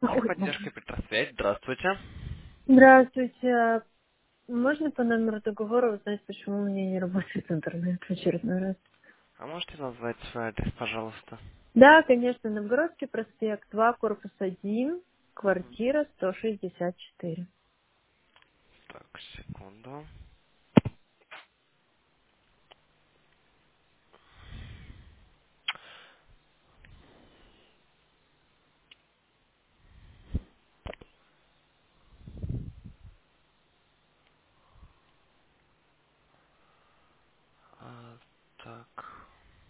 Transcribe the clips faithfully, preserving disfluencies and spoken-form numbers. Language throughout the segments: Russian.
Ой, Техподдержка Петросвязь. Здравствуйте. здравствуйте. А можно по номеру договора узнать, почему у меня не работает интернет в очередной раз? А можете назвать свой адрес, пожалуйста? Да, конечно, Новгородский проспект, два, корпус один, Мгм. квартира сто шестьдесят четыре. Так, секунду. А, так.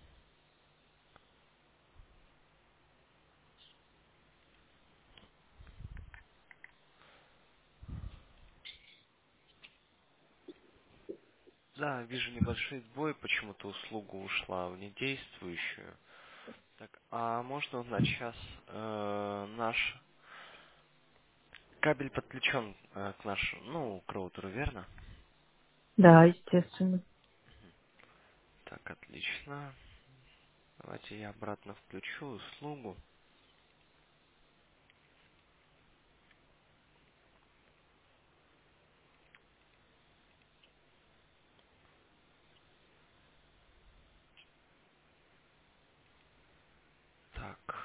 Да, вижу небольшой сбой, почему-то услуга ушла в недействующую. Так, а можно узнать сейчас э, наш кабель подключен э, к нашему, ну, к роутеру, верно? Да, естественно. Так, отлично. Давайте я обратно включу услугу. Так.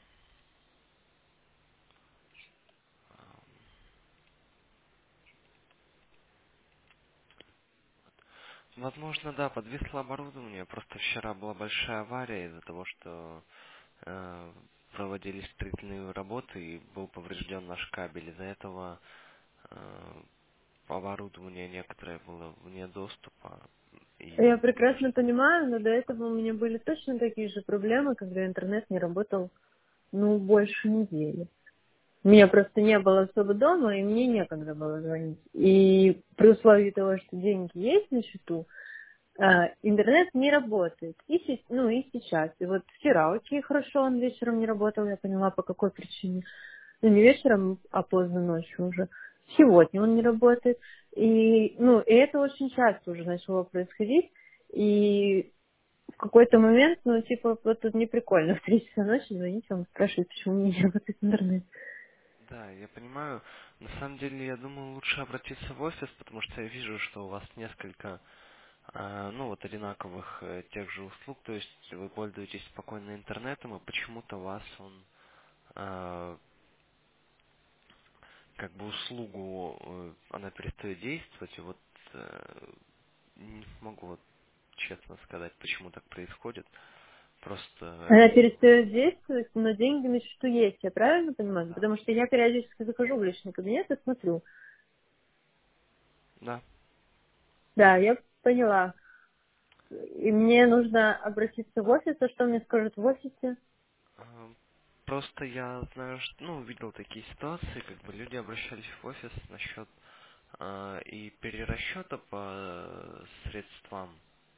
Возможно, да, подвисло оборудование. Просто вчера была большая авария из-за того, что э, проводились строительные работы и был поврежден наш кабель. Из-за этого э, оборудование некоторое было вне доступа. Я И прекрасно понимаю, но до этого у меня были точно такие же проблемы, когда интернет не работал, ну, больше недели. Меня просто не было особо дома, и мне некогда было звонить. И при условии того, что деньги есть на счету, а, интернет не работает. И, се- ну, и сейчас. И вот вчера окей, хорошо, он вечером не работал, я поняла, по какой причине. Ну, не вечером, а поздно ночью уже. Сегодня он не работает. И, ну, и это очень часто уже начало происходить. И в какой-то момент, ну, типа, вот тут не прикольно в три часа ночи звонить вам и спрашивать, почему у меня не работает интернет. да, я понимаю. На самом деле, я думаю, лучше обратиться в офис, потому что я вижу, что у вас несколько, э, ну вот, одинаковых э, тех же услуг, то есть вы пользуетесь спокойно интернетом, и почему-то у вас он э, как бы услугу, э, она перестает действовать, и вот э, не могу вот честно сказать, почему так происходит. Просто, Она э, перестает действовать, но деньги на счету есть, я правильно понимаю? да, Потому что я периодически захожу в личный кабинет и смотрю. да. Да, я поняла. И мне нужно обратиться в офис, а что мне скажут в офисе? Э, Просто я знаю, что, ну, видел такие ситуации, как бы люди обращались в офис насчет э, и перерасчета по э, средствам,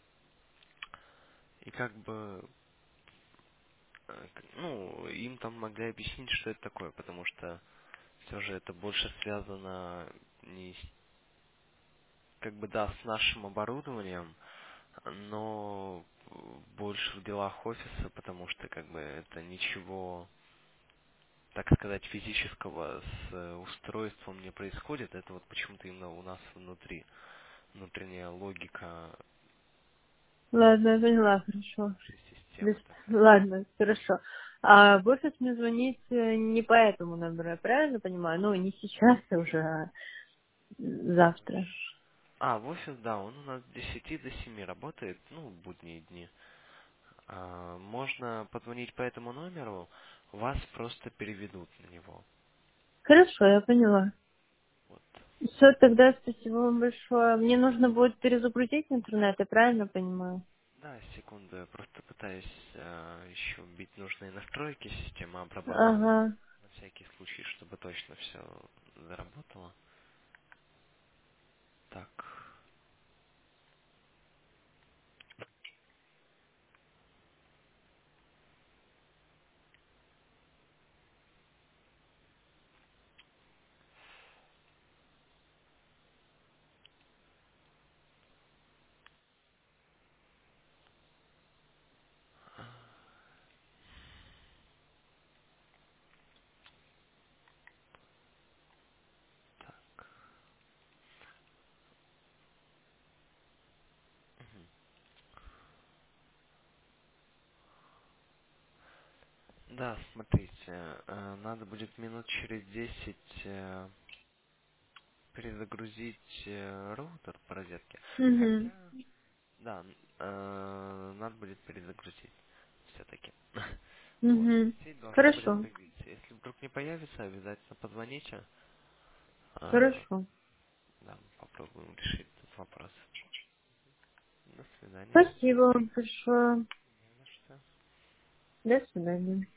и как бы, э, к- ну, им там могли объяснить, что это такое, потому что все же это больше связано не с, как бы, да, с нашим оборудованием, но больше в делах офиса, потому что как бы это ничего, так сказать, физического с э, устройством не происходит. Это вот почему-то именно у нас внутри, внутренняя логика Ладно, я поняла, хорошо. нашей Без- системы такая. Ладно, хорошо. А в офис мне звонить э, не по этому номеру, я правильно понимаю? Ну, не сейчас, а уже а завтра. А, в офис, да, он у нас с десяти до семи работает, ну, в будние дни. А, можно позвонить по этому номеру, вас просто переведут на него. Хорошо, я поняла. Вот. Все, тогда спасибо вам большое. Мне нужно будет перезагрузить интернет, я правильно понимаю? Да, секунду, я просто пытаюсь э, еще вбить нужные настройки системы обрабатывания. Ага. На всякий случай, чтобы точно все заработало. Так. Да, смотрите, э, надо будет минут через десять э, перезагрузить э, роутер по розетке. Угу. Хотя, да, э, надо будет перезагрузить все-таки. Вот. Угу. Сеть должна будет Хорошо. появиться. Если вдруг не появится, обязательно позвоните. А, Хорошо. да, попробуем решить этот вопрос. До свидания. Спасибо вам большое. Не за что. До свидания.